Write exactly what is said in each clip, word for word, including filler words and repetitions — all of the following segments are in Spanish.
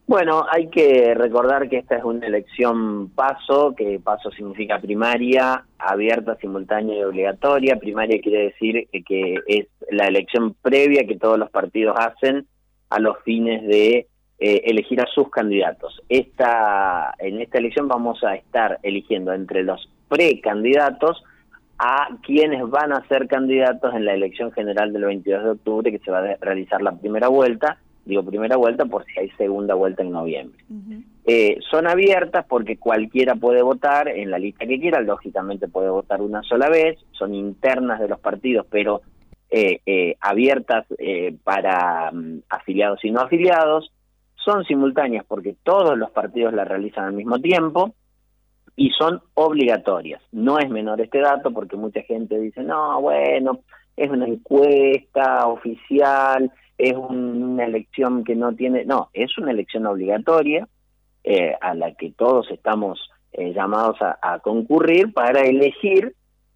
Bueno, hay que recordar que esta es una elección paso, que paso significa primaria, abierta, simultánea y obligatoria. Primaria quiere decir que es la elección previa que todos los partidos hacen a los fines de eh, elegir a sus candidatos. Esta, en esta elección vamos a estar eligiendo entre los precandidatos a quienes van a ser candidatos en la elección general del veintidós de octubre, que se va a realizar la primera vuelta. Digo primera vuelta por si hay segunda vuelta en noviembre. Uh-huh. Eh, son abiertas porque cualquiera puede votar en la lista que quiera, lógicamente puede votar una sola vez, son internas de los partidos, pero eh, eh, abiertas eh, para um, afiliados y no afiliados, son simultáneas porque todos los partidos la realizan al mismo tiempo y son obligatorias. No es menor este dato porque mucha gente dice, no, bueno, es una encuesta oficial, es un, una elección que no tiene... No, es una elección obligatoria eh, a la que todos estamos eh, llamados a, a concurrir para elegir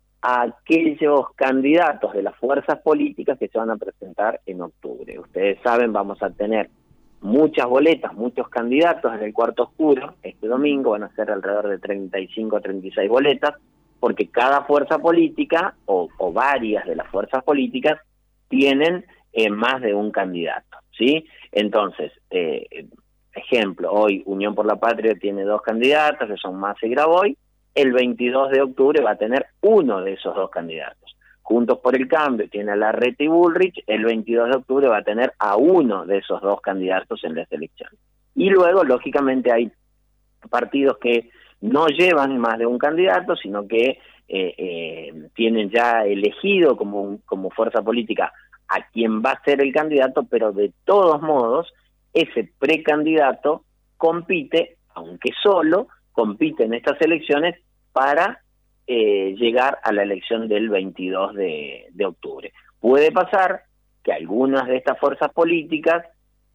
a aquellos candidatos de las fuerzas políticas que se van a presentar en octubre. Ustedes saben, vamos a tener muchas boletas, muchos candidatos en el cuarto oscuro. Este domingo van a ser alrededor de treinta y cinco a treinta y seis boletas, porque cada fuerza política, o, o varias de las fuerzas políticas, tienen eh, más de un candidato, ¿sí? Entonces, eh, ejemplo, hoy Unión por la Patria tiene dos candidatos, que son Massa y Graboy. El veintidós de octubre va a tener uno de esos dos candidatos. Juntos por el Cambio tiene a Larreta y Bullrich, el veintidós de octubre va a tener a uno de esos dos candidatos en las elecciones. Y luego, lógicamente, hay partidos que no llevan más de un candidato, sino que eh, eh, tienen ya elegido como, como fuerza política a quien va a ser el candidato, pero de todos modos, ese precandidato compite, aunque solo, compite en estas elecciones para eh, llegar a la elección del veintidós de octubre. Puede pasar que algunas de estas fuerzas políticas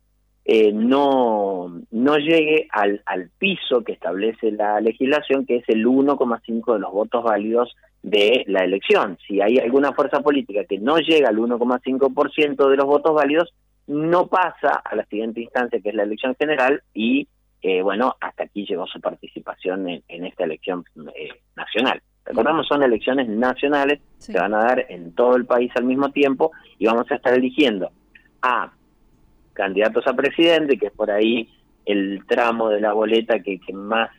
eh, no, no llegue al, al piso que establece la legislación, que es el uno coma cinco de los votos válidos de la elección. Si hay alguna fuerza política que no llega al uno coma cinco por ciento de los votos válidos, no pasa a la siguiente instancia, que es la elección general, y eh, bueno, hasta aquí llegó su participación en, en esta elección eh, nacional. Recordamos, son elecciones nacionales, sí. Se van a dar en todo el país al mismo tiempo, y vamos a estar eligiendo a candidatos a presidente, que es por ahí el tramo de la boleta que, que más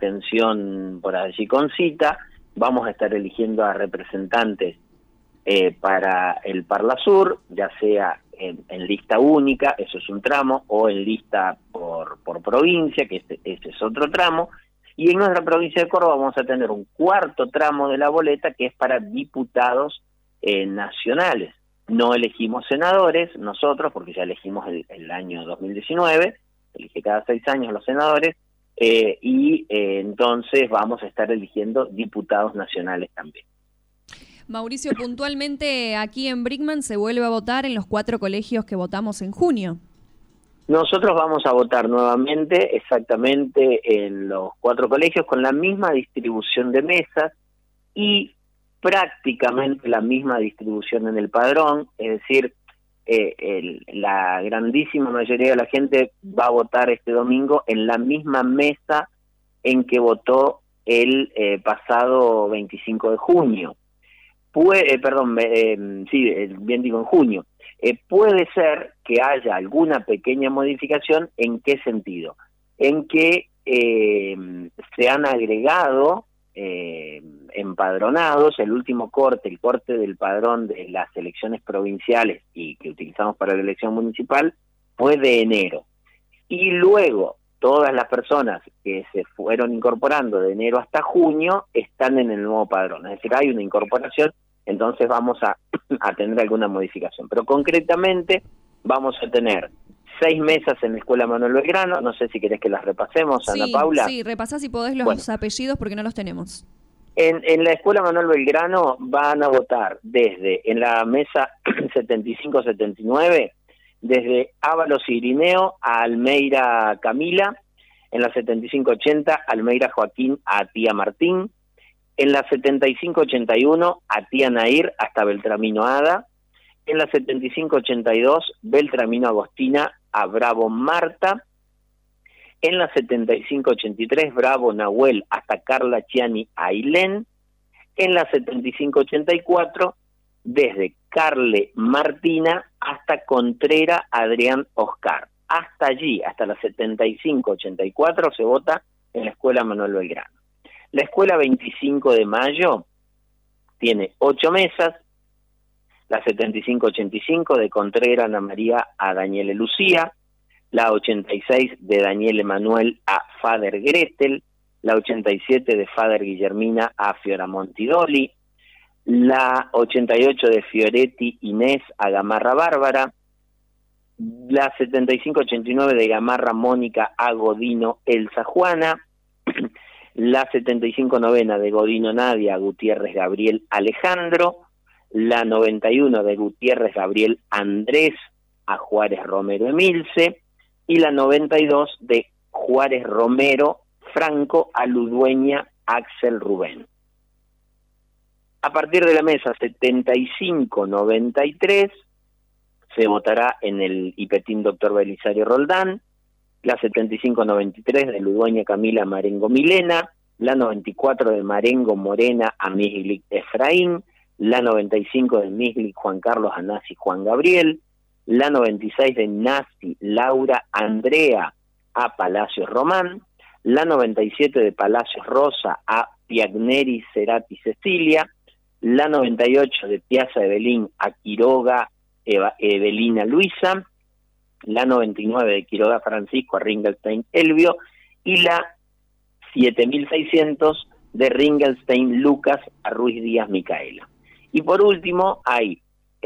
atención por allí concita. Vamos a estar eligiendo a representantes eh, para el Parlasur, ya sea en, en lista única, eso es un tramo, o en lista por, por provincia, que este, este es otro tramo. Y en nuestra provincia de Córdoba vamos a tener un cuarto tramo de la boleta que es para diputados eh, nacionales. No elegimos senadores nosotros, porque ya elegimos el, el año dos mil diecinueve, elige cada seis años los senadores, eh, y eh, entonces vamos a estar eligiendo diputados nacionales también. Mauricio, puntualmente aquí en Brickman se vuelve a votar en los cuatro colegios que votamos en junio. Nosotros vamos a votar nuevamente exactamente en los cuatro colegios con la misma distribución de mesas y prácticamente la misma distribución en el padrón, es decir, eh, el, la grandísima mayoría de la gente va a votar este domingo en la misma mesa en que votó el eh, pasado veinticinco de junio. Puede, eh, perdón, eh, sí, bien digo en junio. Eh, puede ser que haya alguna pequeña modificación. ¿En qué sentido? En que eh, se han agregado eh, empadronados. El último corte, el corte del padrón de las elecciones provinciales y que utilizamos para la elección municipal, fue de enero. Y luego todas las personas que se fueron incorporando de enero hasta junio están en el nuevo padrón. Es decir, hay una incorporación. Entonces vamos a, a tener alguna modificación. Pero concretamente vamos a tener seis mesas en la Escuela Manuel Belgrano. No sé si querés que las repasemos, Ana sí, Paula. Sí, repasá si podés los bueno. apellidos porque no los tenemos. En, en la Escuela Manuel Belgrano van a votar desde, en la mesa setenta y cinco setenta y nueve, desde Ábalos Irineo a Almeida Camila. En la setenta y cinco ochenta, Almeida Joaquín a Tía Martín. En la setenta y cinco ochenta y uno, a Tía Nair hasta Beltramino Ada. En la setenta y cinco ochenta y dos, Beltramino Agostina a Bravo Marta. En la setenta y cinco ochenta y tres, Bravo Nahuel hasta Carla Chiani Ailén. En la setenta y cinco ochenta y cuatro, desde Carle Martina hasta Contrera Adrián Oscar. Hasta allí, hasta la setenta y cinco ochenta y cuatro, se vota en la Escuela Manuel Belgrano. La Escuela veinticinco de Mayo tiene ocho mesas. La setenta y cinco ochenta y cinco, de Contrera Ana María a Daniele Lucía. La ochenta y seis, de Daniele Manuel a Fader Gretel. La ochenta y siete, de Fader Guillermina a Fioramonti Doli. La ochenta y ocho, de Fioretti Inés a Gamarra Bárbara. La setenta y cinco ochenta y nueve, de Gamarra Mónica a Godino Elsa Juana. La setenta y cinco novena, de Godino Nadia a Gutiérrez Gabriel Alejandro. La noventa y uno, de Gutiérrez Gabriel Andrés a Juárez Romero Emilce. Y la noventa y dos, de Juárez Romero Franco a Ludueña Axel Rubén. A partir de la mesa setenta y cinco noventa y tres se votará en el Ipetín Doctor Belisario Roldán. La setenta y cinco noventa y tres, de Ludueña Camila Marengo Milena. La noventa y cuatro, de Marengo Morena a Misglic Efraín. La noventa y cinco, de Misglic Juan Carlos a Nasi Juan Gabriel. La noventa y seis, de Nasi Laura Andrea a Palacios Román. La noventa y siete, de Palacios Rosa a Piagneri Cerati Cecilia. La noventa y ocho, de Piazza Evelín a Quiroga Eva, Evelina Luisa. La noventa y nueve, de Quiroga Francisco a Ringelstein Elvio. Y la siete mil seiscientos, de Ringelstein Lucas a Ruiz Díaz Micaela. Y por último, hay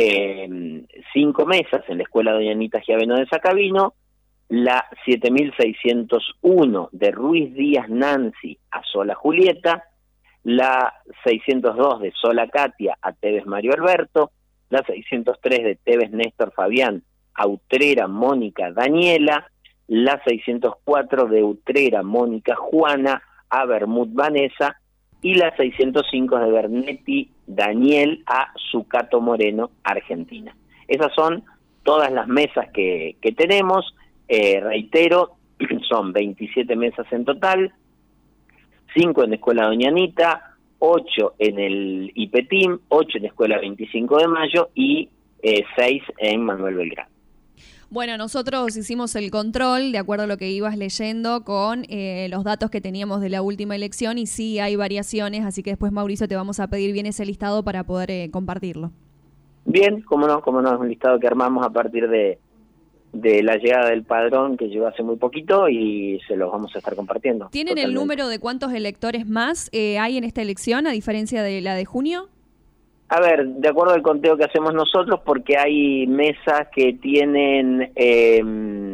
eh, cinco mesas en la Escuela Doña Anita Giaveno de Sacabino. La siete mil seiscientos uno, de Ruiz Díaz Nancy a Sola Julieta. La seiscientos dos, de Sola Katia a Tevez Mario Alberto. La seiscientos tres, de Tevez Néstor Fabián a Utrera Mónica Daniela. La seiscientos cuatro, de Utrera Mónica Juana a Bermud Vanessa. Y la seiscientos cinco, de Bernetti Daniel a Zucato Moreno, Argentina. Esas son todas las mesas que, que tenemos. Eh, reitero, son veintisiete mesas en total, cinco en la Escuela Doña Anita, ocho en el Ipetín, ocho en la Escuela veinticinco de Mayo y eh, seis en Manuel Belgrano. Bueno, nosotros hicimos el control, de acuerdo a lo que ibas leyendo, con eh, los datos que teníamos de la última elección, y sí hay variaciones, así que después, Mauricio, te vamos a pedir bien ese listado para poder eh, compartirlo. Bien, cómo no, cómo no, es un listado que armamos a partir de, de la llegada del padrón, que llegó hace muy poquito, y se los vamos a estar compartiendo. ¿Tienen totalmente. El número de cuántos electores más eh, hay en esta elección, a diferencia de la de junio? A ver, de acuerdo al conteo que hacemos nosotros, porque hay mesas que tienen eh,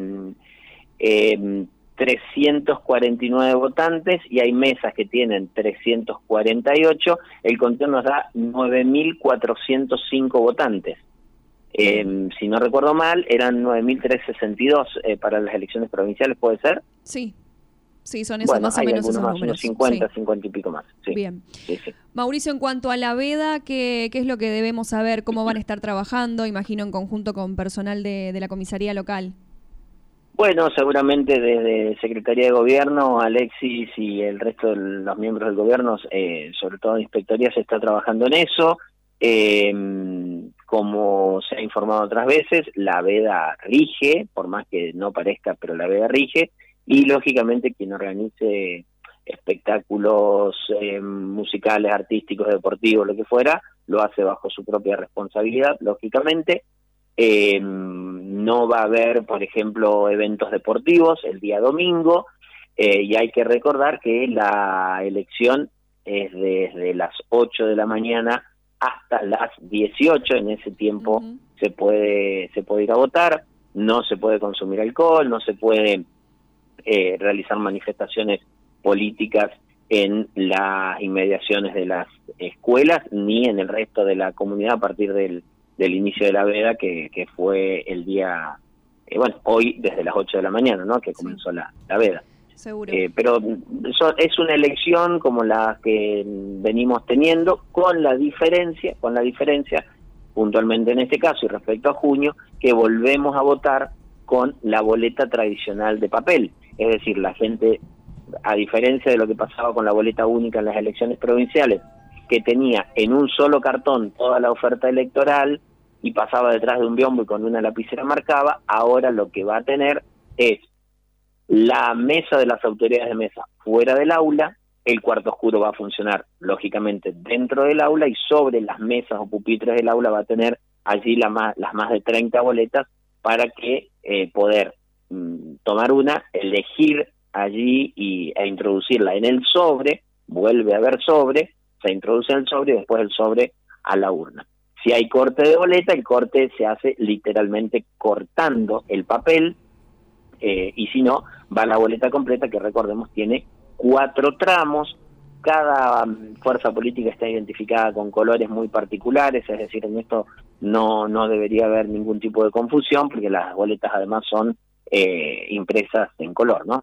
eh, trescientos cuarenta y nueve votantes y hay mesas que tienen trescientos cuarenta y ocho, el conteo nos da nueve mil cuatrocientos cinco votantes. Eh, si no recuerdo mal, eran nueve mil trescientos sesenta y dos eh, para las elecciones provinciales, ¿puede ser? Sí. Sí, son esos, bueno, más o menos esos más, números. Unos cincuenta, sí. cincuenta y pico más. Sí. Bien. Sí, sí. Mauricio, en cuanto a la veda, ¿qué, ¿qué es lo que debemos saber? ¿Cómo van a estar trabajando? Imagino en conjunto con personal de, de la comisaría local. Bueno, seguramente desde Secretaría de Gobierno, Alexis y el resto de los miembros del gobierno, eh, sobre todo en Inspectoría, se está trabajando en eso. Eh, como se ha informado otras veces, la veda rige, por más que no parezca, pero la veda rige. Y lógicamente quien organice espectáculos eh, musicales, artísticos, deportivos, lo que fuera, lo hace bajo su propia responsabilidad, lógicamente. Eh, no va a haber, por ejemplo, eventos deportivos el día domingo, eh, y hay que recordar que la elección es desde las ocho de la mañana hasta las dieciocho, en ese tiempo uh-huh. se puede se puede ir a votar, no se puede consumir alcohol, no se puede Eh, realizar manifestaciones políticas en las inmediaciones de las escuelas ni en el resto de la comunidad a partir del, del inicio de la veda, que, que fue el día, eh, bueno, hoy desde las ocho de la mañana, ¿no? Que comenzó sí. la, la veda. Seguro. Eh, pero so, es una elección como la que venimos teniendo, con la diferencia, con la diferencia, puntualmente en este caso y respecto a junio, que volvemos a votar con la boleta tradicional de papel. Es decir, la gente, a diferencia de lo que pasaba con la boleta única en las elecciones provinciales, que tenía en un solo cartón toda la oferta electoral y pasaba detrás de un biombo y con una lapicera marcaba, ahora lo que va a tener es la mesa de las autoridades de mesa fuera del aula, el cuarto oscuro va a funcionar lógicamente dentro del aula y sobre las mesas o pupitres del aula va a tener allí la más, las más de treinta boletas para que eh, poder mm, tomar una, elegir allí y, e introducirla en el sobre, vuelve a haber sobre, se introduce en el sobre y después el sobre a la urna. Si hay corte de boleta, el corte se hace literalmente cortando el papel, eh, y si no, va la boleta completa, que recordemos tiene cuatro tramos. Cada um, fuerza política está identificada con colores muy particulares, es decir, en esto no, no debería haber ningún tipo de confusión, porque las boletas además son eh, impresas en color, ¿no?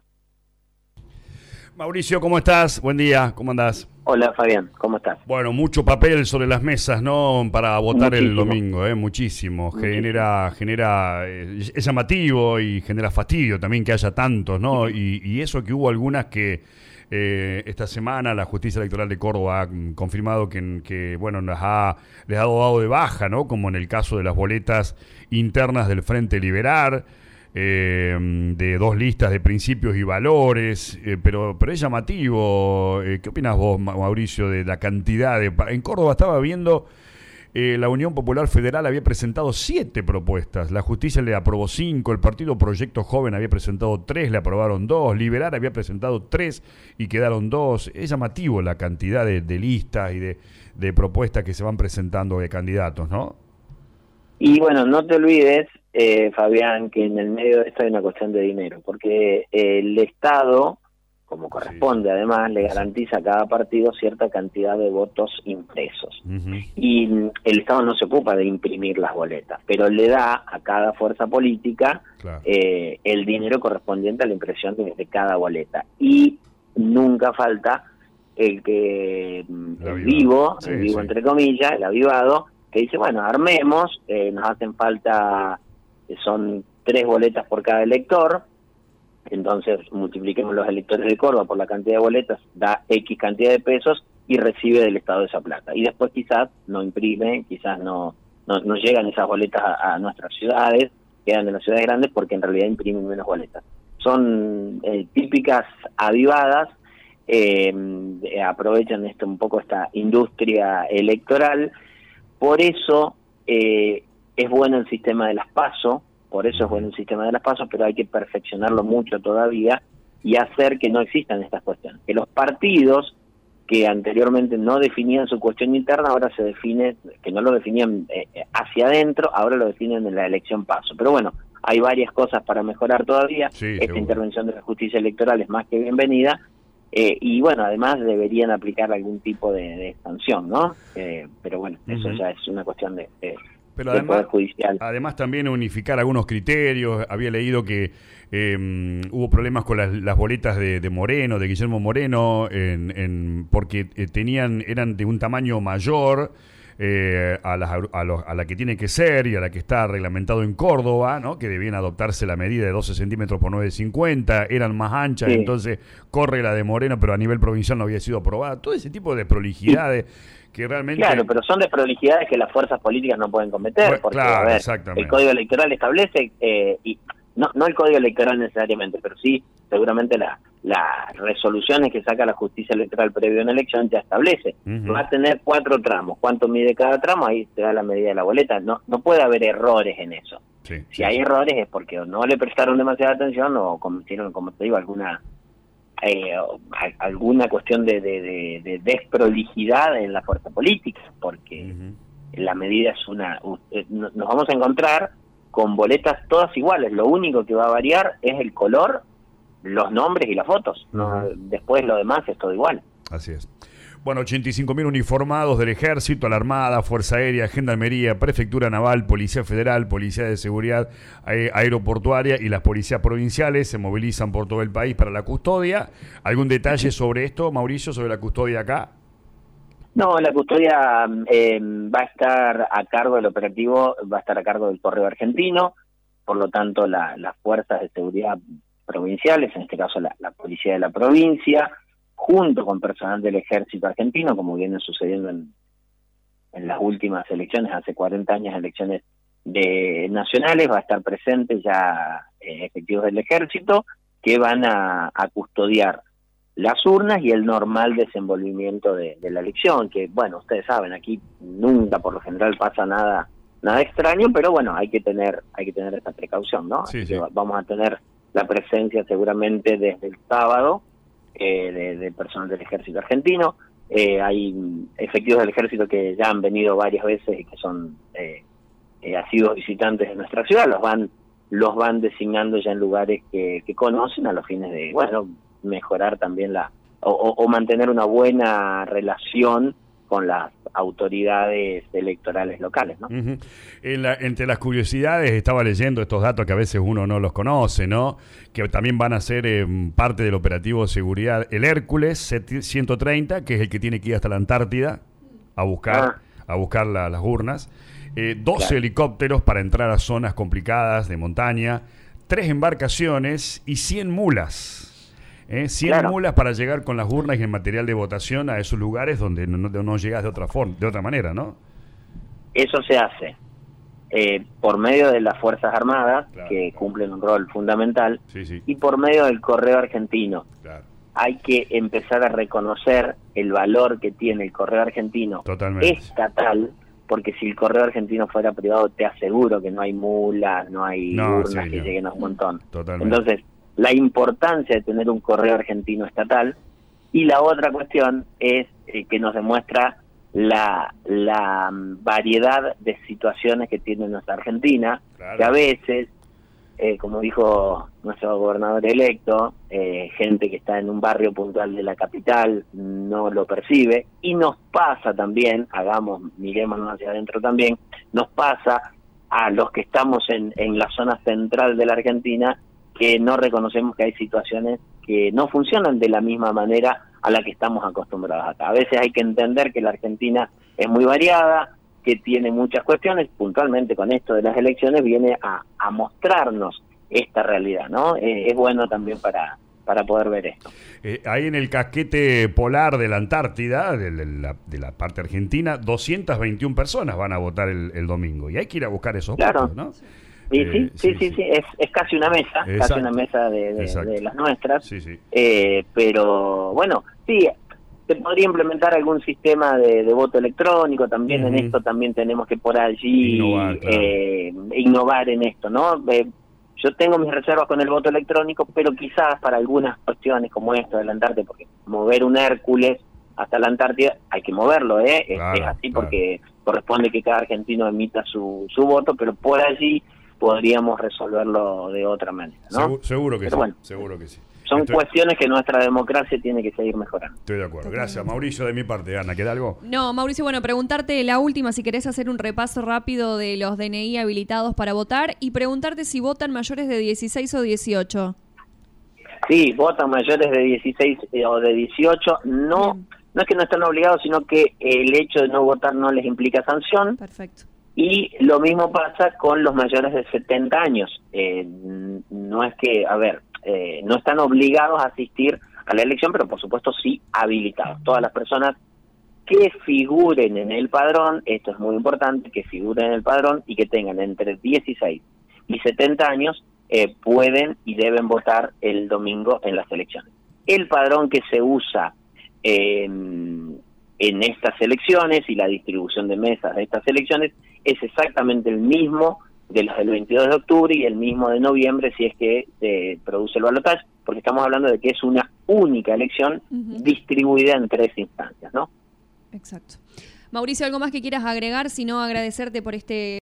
Mauricio, ¿cómo estás? Buen día, ¿cómo andás? Hola Fabián, ¿cómo estás? Bueno, mucho papel sobre las mesas, ¿no? Para votar Muchísimo. El domingo, ¿eh? Muchísimo. Muchísimo. Genera, genera, eh, es llamativo y genera fastidio también que haya tantos, ¿no? Y, y eso que hubo algunas que eh, esta semana la Justicia Electoral de Córdoba ha confirmado que, que bueno, les ha, les ha dado de baja, ¿no? Como en el caso de las boletas internas del Frente Liberal. Eh, de dos listas de principios y valores, eh, pero, pero es llamativo. Eh, ¿Qué opinas vos, Mauricio, de la cantidad de... En Córdoba estaba viendo, eh, la Unión Popular Federal había presentado siete propuestas, la Justicia le aprobó cinco, el Partido Proyecto Joven había presentado tres, le aprobaron dos, Liberal había presentado tres y quedaron dos. Es llamativo la cantidad de, de listas y de, de propuestas que se van presentando de candidatos, ¿no? Y bueno, no te olvides, eh, Fabián, que en el medio de esto hay una cuestión de dinero, porque eh, el Estado, como corresponde, sí, además, le garantiza a cada partido cierta cantidad de votos impresos. Uh-huh. Y el Estado no se ocupa de imprimir las boletas, pero le da a cada fuerza política, claro, eh, el dinero correspondiente a la impresión de, de cada boleta. Y nunca falta el que el, el vivo, sí, el vivo sí, entre comillas, el avivado, que dice, bueno, armemos, eh, nos hacen falta, son tres boletas por cada elector, entonces multipliquemos los electores de Córdoba por la cantidad de boletas, da X cantidad de pesos y recibe del Estado esa plata. Y después quizás no imprime, quizás no, no, no llegan esas boletas a, a nuestras ciudades, quedan en las ciudades grandes porque en realidad imprimen menos boletas. Son eh, típicas avivadas, eh, aprovechan esto un poco esta industria electoral. Por eso eh, es bueno el sistema de las PASO, por eso es bueno el sistema de las PASO, pero hay que perfeccionarlo mucho todavía y hacer que no existan estas cuestiones. Que los partidos que anteriormente no definían su cuestión interna, ahora se define, que no lo definían eh, hacia adentro, ahora lo definen en la elección PASO. Pero bueno, hay varias cosas para mejorar todavía. Sí, esta seguro. Intervención de la justicia electoral es más que bienvenida. Eh, y bueno, además deberían aplicar algún tipo de, de sanción, ¿no? Eh, pero bueno, uh-huh, eso ya es una cuestión de, de, pero del además, Poder Judicial. Además también unificar algunos criterios. Había leído que eh, hubo problemas con las, las boletas de, de Moreno, de Guillermo Moreno, en, en, porque eh, tenían eran de un tamaño mayor eh, a, las, a, los, a la que tiene que ser y a la que está reglamentado en Córdoba, ¿no? Que debían adoptarse la medida de doce centímetros por nueve cincuenta, eran más anchas, sí, entonces corre la de Moreno, pero a nivel provincial no había sido aprobada. Todo ese tipo de prolijidades, sí, que realmente... Claro, pero son de prolijidades que las fuerzas políticas no pueden cometer, bueno, porque claro, a ver, el Código Electoral establece, eh, y no, no el Código Electoral necesariamente, pero sí seguramente la las resoluciones que saca la justicia electoral previo a una elección ya establece. Uh-huh. Va a tener cuatro tramos. ¿Cuánto mide cada tramo? Ahí te da la medida de la boleta. No no puede haber errores en eso. Sí, si sí, hay sí. errores es porque o no le prestaron demasiada atención o cometieron, como te digo, alguna eh, alguna cuestión de, de, de, de desprolijidad en la fuerza política, porque uh-huh. la medida es una... Nos vamos a encontrar con boletas todas iguales. Lo único que va a variar es el color, los nombres y las fotos. No, después lo demás es todo igual. Así es. Bueno, ochenta y cinco mil uniformados del Ejército, la Armada, Fuerza Aérea, Gendarmería, Prefectura Naval, Policía Federal, Policía de Seguridad Aeroportuaria y las policías provinciales se movilizan por todo el país para la custodia. ¿Algún detalle sobre esto, Mauricio, sobre la custodia acá? No, la custodia eh, va a estar a cargo del operativo, va a estar a cargo del Correo Argentino. por lo tanto la, las fuerzas de seguridad provinciales, en este caso la, la policía de la provincia, junto con personal del ejército argentino, como viene sucediendo en, en las últimas elecciones, hace cuarenta años elecciones de nacionales, va a estar presente ya eh, efectivos del ejército que van a, a custodiar las urnas y el normal desenvolvimiento de, de la elección, que bueno, ustedes saben, aquí nunca por lo general pasa nada nada extraño, pero bueno, hay que tener hay que tener esta precaución, ¿no? Sí, Así sí. que vamos a tener la presencia seguramente desde el sábado eh, de, de personal del ejército argentino. Eh, hay efectivos del ejército que ya han venido varias veces y que son eh, eh, asiduos visitantes de nuestra ciudad, los van los van designando ya en lugares que, que conocen a los fines de, bueno, mejorar también la o, o mantener una buena relación con las autoridades electorales locales, ¿no? Uh-huh. En la, entre las curiosidades estaba leyendo estos datos que a veces uno no los conoce, ¿no? Que también van a ser eh, parte del operativo de seguridad el Hércules ciento treinta, que es el que tiene que ir hasta la Antártida a buscar ah. a buscar la, las urnas, eh, doce claro. helicópteros para entrar a zonas complicadas de montaña, tres embarcaciones y cien mulas. ¿Eh? cien claro. mulas para llegar con las urnas y el material de votación a esos lugares donde no, no, no llegas de otra forma, de otra manera, ¿no? Eso se hace eh, por medio de las Fuerzas Armadas, claro, que claro. cumplen un rol fundamental, sí, sí. y por medio del Correo Argentino. Claro. Hay que empezar a reconocer el valor que tiene el Correo Argentino Totalmente. estatal, porque si el Correo Argentino fuera privado, te aseguro que no hay mulas, no hay no, urnas sí, que no. lleguen a un montón. Totalmente. Entonces, la importancia de tener un correo argentino estatal, y la otra cuestión es eh, que nos demuestra la, la variedad de situaciones que tiene nuestra Argentina, claro. que a veces, eh, como dijo nuestro gobernador electo, eh, gente que está en un barrio puntual de la capital no lo percibe, y nos pasa también, hagamos, mirémonos hacia adentro también, nos pasa a los que estamos en, en la zona central de la Argentina, que no reconocemos que hay situaciones que no funcionan de la misma manera a la que estamos acostumbrados acá. A veces hay que entender que la Argentina es muy variada, que tiene muchas cuestiones, puntualmente con esto de las elecciones viene a, a mostrarnos esta realidad, ¿no? Eh, es bueno también para, para poder ver esto. Eh, ahí en el casquete polar de la Antártida, de la, de la parte argentina, doscientas veintiuna personas van a votar el, el domingo, y hay que ir a buscar esos claro. votos, ¿no? Sí, eh, sí, sí, sí, sí, sí. Es, es casi una mesa, Exacto. casi una mesa de, de, de las nuestras, sí, sí. Eh, pero bueno, sí, se podría implementar algún sistema de, de voto electrónico, también uh-huh. en esto también tenemos que por allí innovar, claro. eh, innovar en esto, ¿no? Eh, yo tengo mis reservas con el voto electrónico, pero quizás para algunas cuestiones como esto de la Antártida, porque mover un Hércules hasta la Antártida hay que moverlo, ¿eh? Claro, es así claro. porque corresponde que cada argentino emita su, su voto, pero por allí podríamos resolverlo de otra manera, ¿no? Seguro, seguro que Pero sí, bueno, seguro que sí. Son Estoy... cuestiones que nuestra democracia tiene que seguir mejorando. Estoy de acuerdo. Gracias, Mauricio, de mi parte. Ana, ¿queda algo? No, Mauricio, bueno, preguntarte la última, si querés hacer un repaso rápido de los D N I habilitados para votar, y preguntarte si votan mayores de dieciséis o dieciocho. Sí, votan mayores de dieciséis o de dieciocho. No, Bien. no es que no están obligados, sino que el hecho de no votar no les implica sanción. Perfecto. Y lo mismo pasa con los mayores de setenta años. Eh, no es que, a ver, eh, no están obligados a asistir a la elección, pero por supuesto sí habilitados. Todas las personas que figuren en el padrón, esto es muy importante, que figuren en el padrón y que tengan entre dieciséis y setenta años, eh, pueden y deben votar el domingo en las elecciones. El padrón que se usa eh, en estas elecciones y la distribución de mesas de estas elecciones es exactamente el mismo de los del veintidós de octubre y el mismo de noviembre si es que se produce el balotaje, porque estamos hablando de que es una única elección uh-huh. distribuida en tres instancias, ¿no? Exacto. Mauricio, ¿algo más que quieras agregar? Si no, agradecerte por este